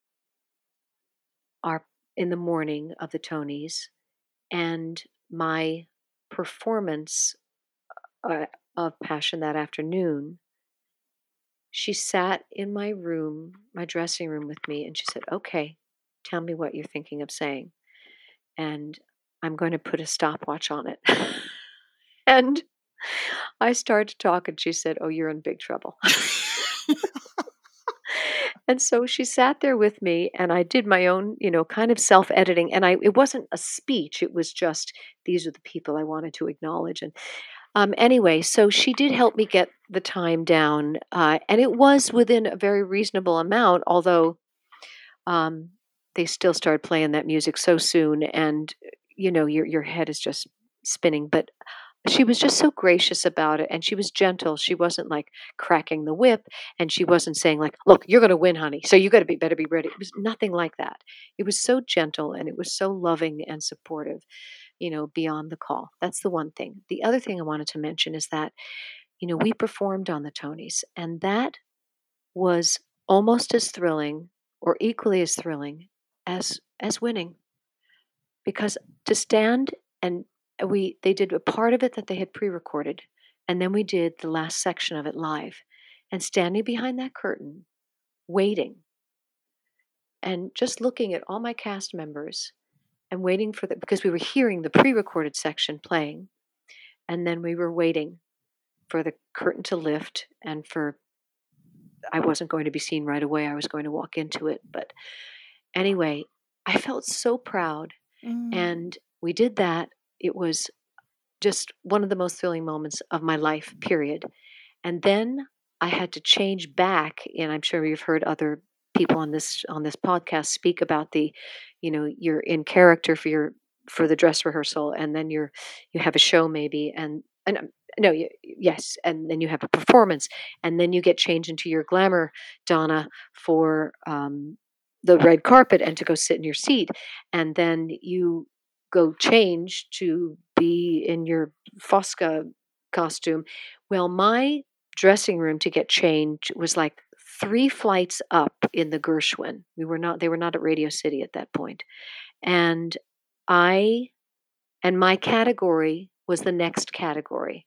S3: our, in the morning of the Tonys and my performance uh, of Passion that afternoon, she sat in my room, my dressing room with me, and she said, okay, tell me what you're thinking of saying. And I'm going to put a stopwatch on it. And I started to talk, and she said, oh, you're in big trouble. And so she sat there with me, and I did my own, you know, kind of self-editing. And I, it wasn't a speech. It was just, these are the people I wanted to acknowledge. And um, anyway, so she did help me get the time down. Uh, and it was within a very reasonable amount, although um, they still started playing that music so soon. And, you know, your, your head is just spinning. But she was just so gracious about it, and she was gentle. She wasn't like cracking the whip, and she wasn't saying like, look, you're going to win, honey, so you got to be better be ready. It was nothing like that. It was so gentle, and it was so loving and supportive, you know, beyond the call. That's the one thing. The other thing I wanted to mention is that, you know, we performed on the Tonys, and that was almost as thrilling or equally as thrilling as as winning, because to stand and we they did a part of it that they had pre-recorded, and then we did the last section of it live, and standing behind that curtain waiting and just looking at all my cast members and waiting for the, because we were hearing the pre-recorded section playing, and then we were waiting for the curtain to lift, and for I wasn't going to be seen right away. I was going to walk into it. But anyway, I felt so proud.
S4: Mm.
S3: And we did that. It was just one of the most thrilling moments of my life, period. And then I had to change back, and I'm sure you've heard other people on this on this podcast speak about the, you know, you're in character for your for the dress rehearsal, and then you're you have a show maybe, and and um, no, you, yes, and then you have a performance, and then you get changed into your glamour, Donna, for um, the red carpet and to go sit in your seat, and then you go change to be in your Fosca costume. Well, my dressing room to get changed was like three flights up in the Gershwin. We were not, they were not at Radio City at that point. And I, and my category was the next category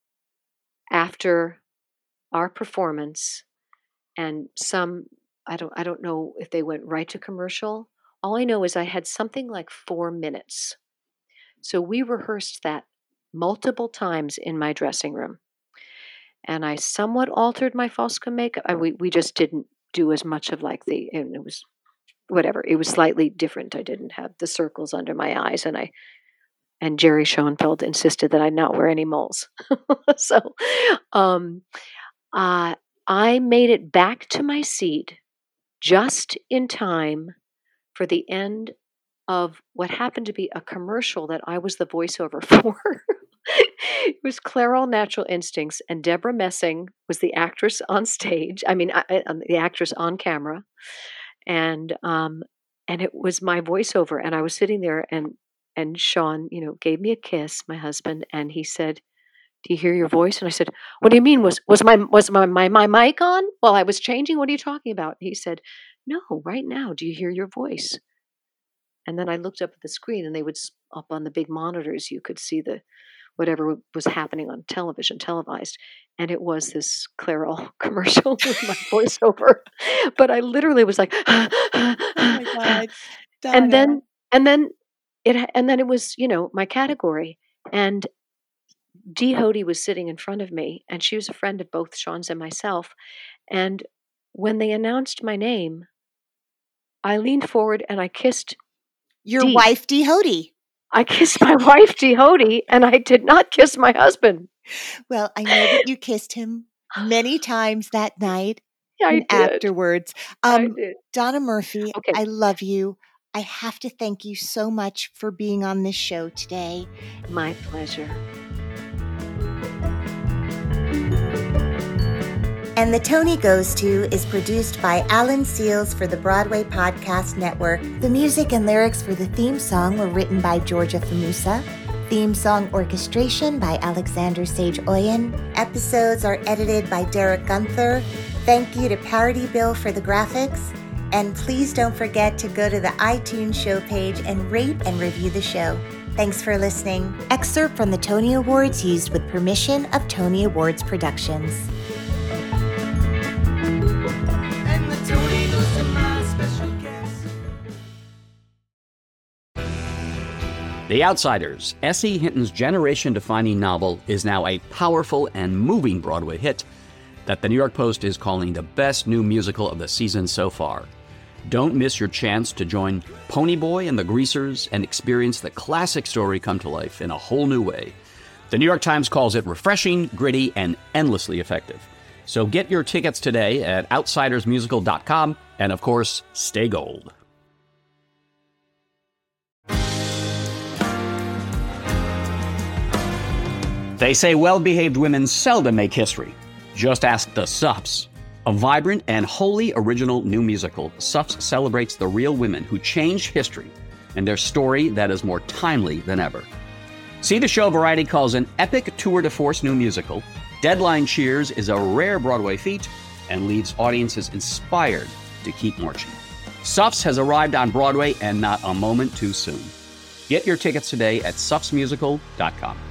S3: after our performance, and some, I don't, I don't know if they went right to commercial. All I know is I had something like four minutes. So we rehearsed that multiple times in my dressing room. And I somewhat altered my Fosca makeup. I, we, we just didn't do as much of like the, and it was whatever. It was slightly different. I didn't have the circles under my eyes, and I, and Jerry Schoenfeld insisted that I not wear any moles. So um, uh, I made it back to my seat just in time for the end of what happened to be a commercial that I was the voiceover for. It was Clairol Natural Instincts, and Deborah Messing was the actress on stage. I mean, I, I, the actress on camera, and um, and it was my voiceover. And I was sitting there, and and Sean, you know, gave me a kiss, my husband, and he said, "Do you hear your voice?" And I said, "What do you mean? Was was my was my my, my mic on while I was changing? What are you talking about?" He said, "No, right now. Do you hear your voice?" And then I looked up at the screen, and they would up on the big monitors. You could see the whatever was happening on television, televised, and it was this Clairol commercial with my voiceover. But I literally was like,
S4: oh my God, Donna.
S3: and then and then it and then it was you know my category, and Dee Hoty was sitting in front of me, and she was a friend of both Sean's and myself. And when they announced my name, I leaned forward and I kissed
S4: your
S3: Dee.
S4: wife, Dee Hoty.
S3: I kissed my wife, Dee Hoty, and I did not kiss my husband.
S4: Well, I know that you kissed him many times that night
S3: Yeah, I
S4: and
S3: did.
S4: afterwards.
S3: I
S4: Um,
S3: did.
S4: Donna Murphy,
S3: Okay.
S4: I love you. I have to thank you so much for being on this show today.
S3: My pleasure.
S4: And the Tony Goes To is produced by Alan Seals for the Broadway Podcast Network. The music and lyrics for the theme song were written by Georgia Famusa. Theme song orchestration by Alexander Sage Oyen. Episodes are edited by Derek Gunther. Thank you to Parody Bill for the graphics. And please don't forget to go to the iTunes show page and rate and review the show. Thanks for listening. Excerpt from the Tony Awards used with permission of Tony Awards Productions.
S7: The Outsiders, S E. Hinton's generation-defining novel, is now a powerful and moving Broadway hit that the New York Post is calling the best new musical of the season so far. Don't miss your chance to join Ponyboy and the Greasers and experience the classic story come to life in a whole new way. The New York Times calls it refreshing, gritty, and endlessly effective. So get your tickets today at outsiders musical dot com, and of course, stay gold. They say well-behaved women seldom make history. Just ask the Suffs. A vibrant and wholly original new musical, Suffs celebrates the real women who changed history and their story that is more timely than ever. See the show Variety calls an epic tour de force new musical. Deadline cheers is a rare Broadway feat and leaves audiences inspired to keep marching. Suffs has arrived on Broadway, and not a moment too soon. Get your tickets today at suffs musical dot com.